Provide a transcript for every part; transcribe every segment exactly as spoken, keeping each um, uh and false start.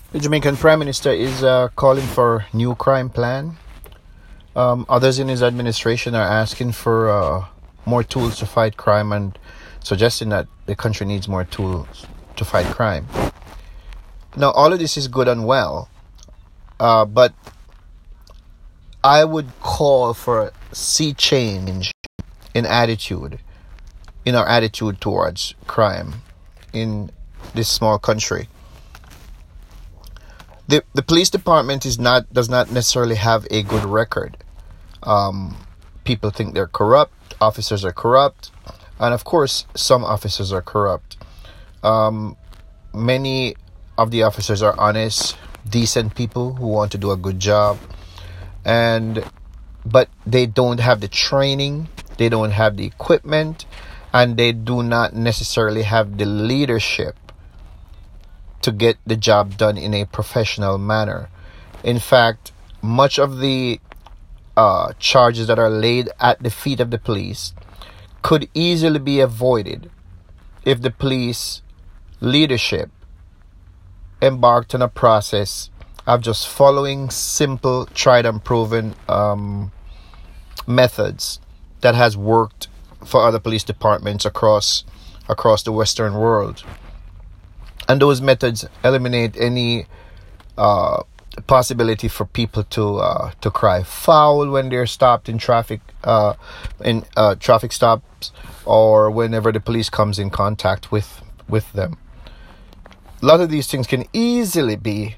The Jamaican Prime Minister is uh, calling for new crime plan. Um, others in his administration are asking for uh, more tools to fight crime and suggesting that the country needs more tools to fight crime. Now, all of this is good and well, uh, but I would call for a sea change in attitude, in our attitude towards crime in this small country. The the police department is not does not necessarily have a good record. Um, people think they're corrupt. Officers are corrupt, and of course, some officers are corrupt. Um, many of the officers are honest, decent people who want to do a good job, and but they don't have the training, they don't have the equipment, and they do not necessarily have the leadership to get the job done in a professional manner. In fact, much of the uh, charges that are laid at the feet of the police could easily be avoided if the police leadership embarked on a process of just following simple, tried and proven um, methods that has worked for other police departments across across the Western world. And those methods eliminate any uh, possibility for people to uh, to cry foul when they're stopped in traffic uh, in uh, traffic stops, or whenever the police comes in contact with with them. A lot of these things can easily be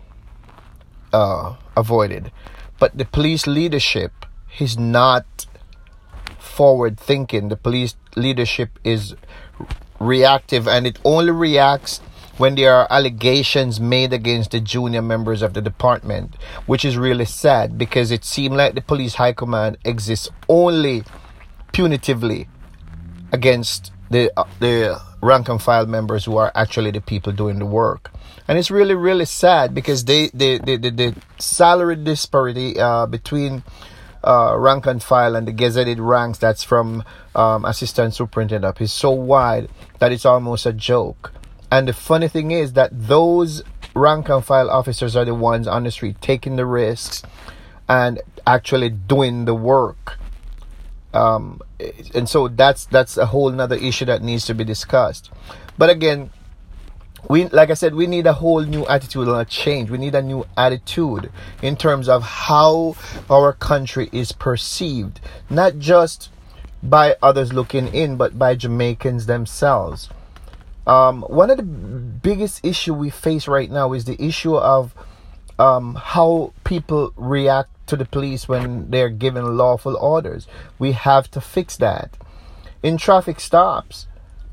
uh, avoided, but the police leadership is not forward thinking. The police leadership is reactive, and it only reacts when there are allegations made against the junior members of the department, which is really sad, because it seems like the police high command exists only punitively against the uh, the rank and file members who are actually the people doing the work. And it's really, really sad, because they, they, they, they, the salary disparity uh, between uh, rank and file and the gazetted ranks that's from um, assistant superintendent up is so wide that it's almost a joke. And the funny thing is that those rank and file officers are the ones on the street taking the risks and actually doing the work. Um, and so that's that's a whole nother issue that needs to be discussed. But again, we like I said, we need a whole new attitude and a change. We need a new attitude in terms of how our country is perceived, not just by others looking in, but by Jamaicans themselves. Um, one of the biggest issue we face right now is the issue of um, how people react to the police when they're given lawful orders. We have to fix that. In traffic stops,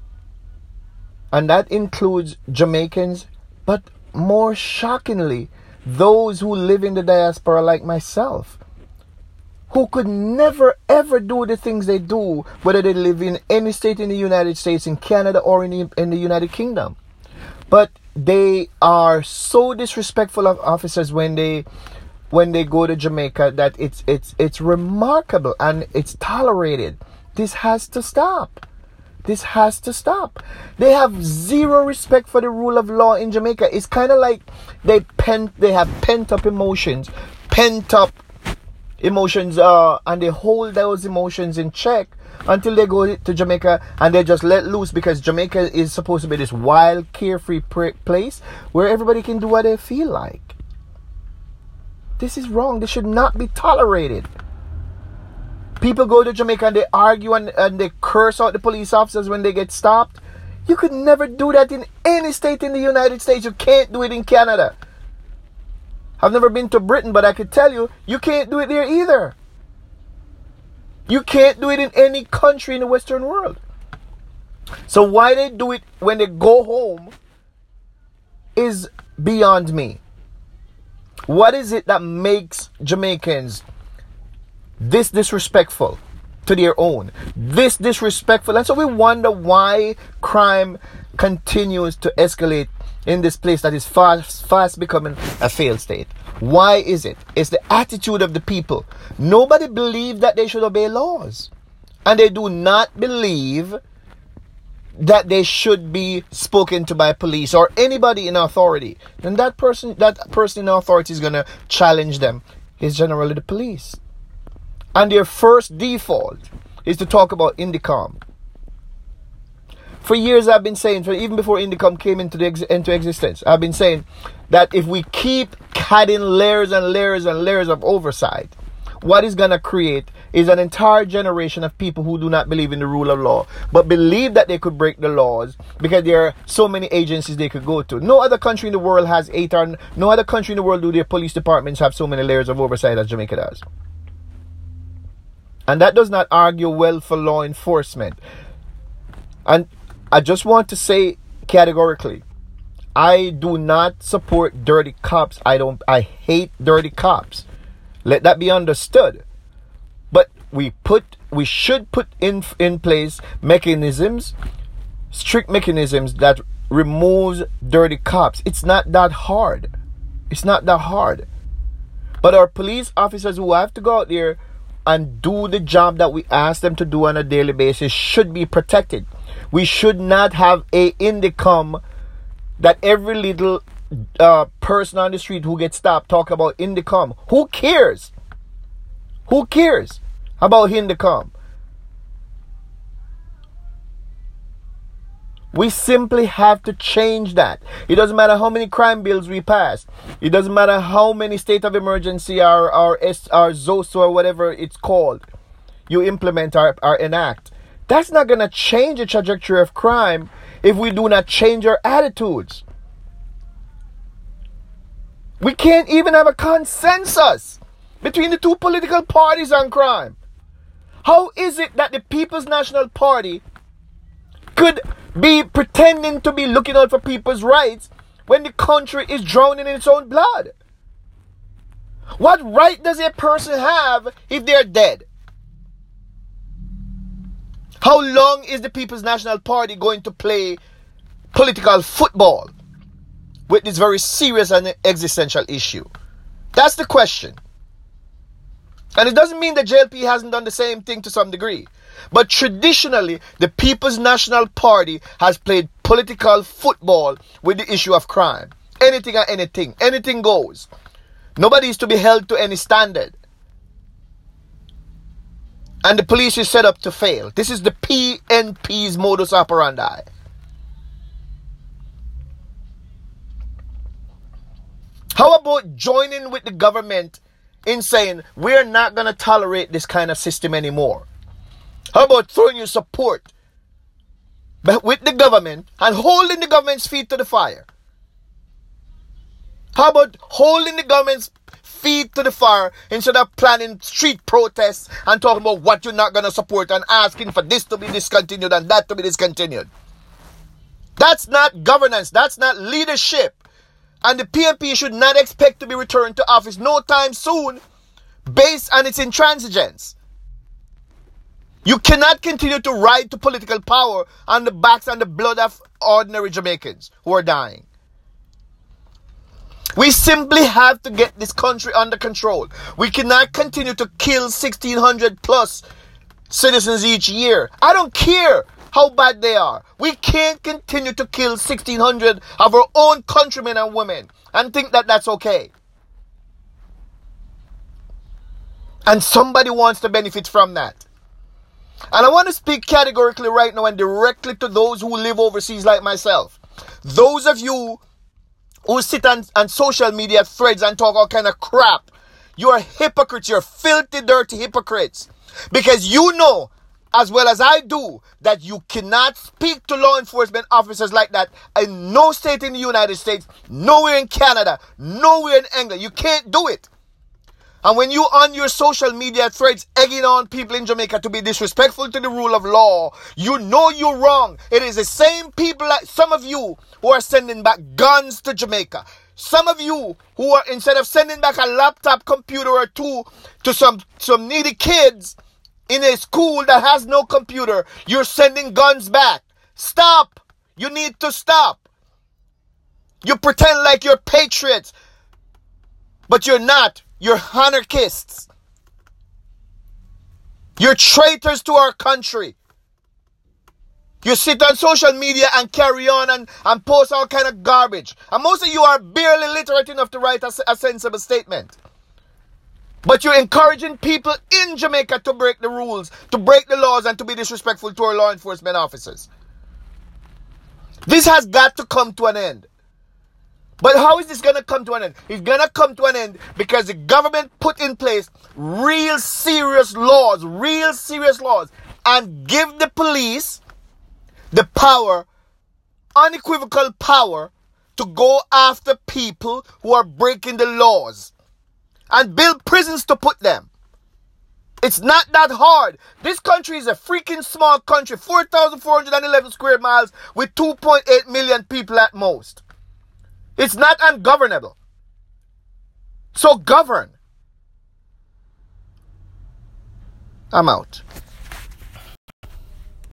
and that includes Jamaicans, but more shockingly, those who live in the diaspora like myself, who could never ever do the things they do, whether they live in any state in the United States, in Canada, or in the, in the United Kingdom. But they are so disrespectful of officers when they when they go to Jamaica that it's it's it's remarkable, and it's tolerated. This has to stop. This has to stop. They have zero respect for the rule of law in Jamaica. It's kind of like they pent they have pent up emotions, pent up emotions uh and they hold those emotions in check until they go to Jamaica and they just let loose, because Jamaica is supposed to be this wild, carefree place where everybody can do what they feel like. This is wrong. This should not be tolerated. People go to Jamaica and they argue and, and they curse out the police officers when they get stopped. You could never do that in any state in the United States. You can't do it in Canada. I've never been to Britain, but I could tell you, you can't do it there either. You can't do it in any country in the Western world. So why they do it when they go home is beyond me. What is it that makes Jamaicans this disrespectful to their own? This disrespectful. And so we wonder why crime continues to escalate in this place that is fast, fast becoming a failed state. Why is it? It's the attitude of the people. Nobody believes that they should obey laws. And they do not believe that they should be spoken to by police or anybody in authority, then that person that person in authority is going to challenge them is generally the police. And their first default is to talk about Indicom. For years I've been saying, for even before Indicom came into the ex- into existence, I've been saying that if we keep adding layers and layers and layers of oversight, what is going to create is an entire generation of people who do not believe in the rule of law, but believe that they could break the laws because there are so many agencies they could go to. No other country in the world has eight, or no other country in the world do their police departments have so many layers of oversight as Jamaica does. And that does not argue well for law enforcement. And I just want to say categorically, I do not support dirty cops. I don't, I hate dirty cops. Let that be understood. But we put, we should put in in place mechanisms, strict mechanisms that removes dirty cops. It's not that hard. It's not that hard. But our police officers who have to go out there and do the job that we ask them to do on a daily basis should be protected. We should not have a Indicom that every little uh, person on the street who gets stopped talk about Indicom. Who cares? Who cares about Indicom? We simply have to change that. It doesn't matter how many crime bills we pass. It doesn't matter how many state of emergency or, or, or Z O S or whatever it's called you implement or, or enact. That's not going to change the trajectory of crime if we do not change our attitudes. We can't even have a consensus between the two political parties on crime. How is it that the People's National Party could be pretending to be looking out for people's rights when the country is drowning in its own blood? What right does a person have if they're dead? How long is the People's National Party going to play political football with this very serious and existential issue? That's the question. And it doesn't mean that J L P hasn't done the same thing to some degree. But traditionally, the People's National Party has played political football with the issue of crime. Anything and anything. Anything goes. Nobody is to be held to any standard. And the police is set up to fail. This is the P N P's modus operandi. How about joining with the government in saying we're not going to tolerate this kind of system anymore? How about throwing your support with the government and holding the government's feet to the fire? How about holding the government's feet to the fire instead of planning street protests and talking about what you're not going to support and asking for this to be discontinued and that to be discontinued? That's not governance. That's not leadership. And the P N P should not expect to be returned to office no time soon based on its intransigence. You cannot continue to ride to political power on the backs and the blood of ordinary Jamaicans who are dying. We simply have to get this country under control. We cannot continue to kill sixteen hundred plus citizens each year. I don't care how bad they are. We can't continue to kill sixteen hundred of our own countrymen and women and think that that's okay. And somebody wants to benefit from that. And I want to speak categorically right now and directly to those who live overseas like myself. Those of you who sit on, on social media threads and talk all kind of crap. You are hypocrites. You're filthy, dirty hypocrites. Because you know, as well as I do, that you cannot speak to law enforcement officers like that in no state in the United States, nowhere in Canada, nowhere in England. You can't do it. And when you on your social media threads egging on people in Jamaica to be disrespectful to the rule of law, you know you're wrong. It is the same people, like some of you, who are sending back guns to Jamaica. Some of you who are, instead of sending back a laptop computer or two to some, some needy kids in a school that has no computer, you're sending guns back. Stop. You need to stop. You pretend like you're patriots, but you're not. You're anarchists. You're traitors to our country. You sit on social media and carry on and, and post all kind of garbage. And most of you are barely literate enough to write a, a sensible statement. But you're encouraging people in Jamaica to break the rules, to break the laws, and to be disrespectful to our law enforcement officers. This has got to come to an end. But how is this going to come to an end? It's going to come to an end because the government put in place real serious laws, real serious laws, and give the police the power, unequivocal power, to go after people who are breaking the laws and build prisons to put them. It's not that hard. This country is a freaking small country, four thousand four hundred eleven square miles with two point eight million people at most. It's not ungovernable. So govern. I'm out.